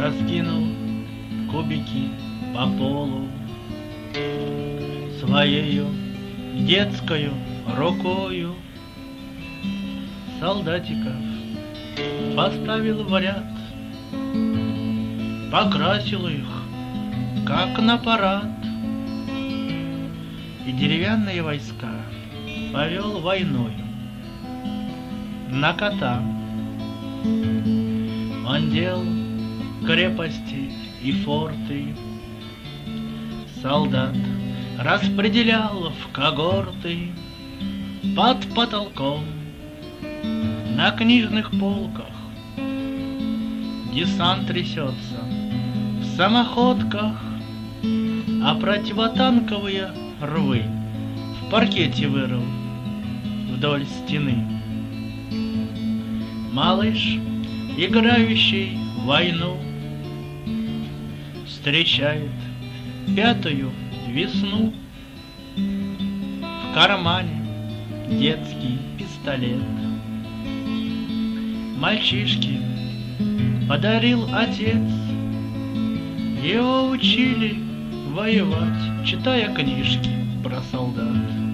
раскинул кубики по полу, своею детскою рукою солдатиков поставил в ряд, покрасил их, как на парад, и деревянные войска повел войною на кота. Он делал крепости и форты, солдат распределял в когорты. Под потолком на книжных полках десант трясется в самоходках, а противотанковые рвы в паркете вырыл вдоль стены. Малыш, играющий в войну, встречает пятую весну. В кармане детский пистолет мальчишке подарил отец. Его учили воевать, читая книжки про солдат.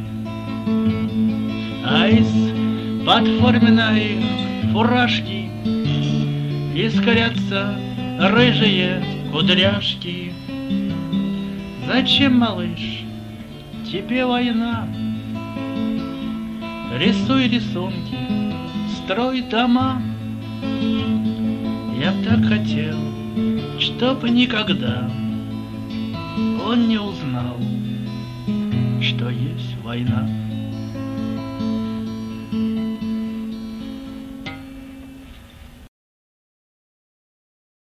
А из-под форменной фуражки искрятся рыжие кудряшки. Зачем, малыш, тебе война? Рисуй рисунки, строй дома. Я б так хотел, чтоб никогда он не узнал, что есть война.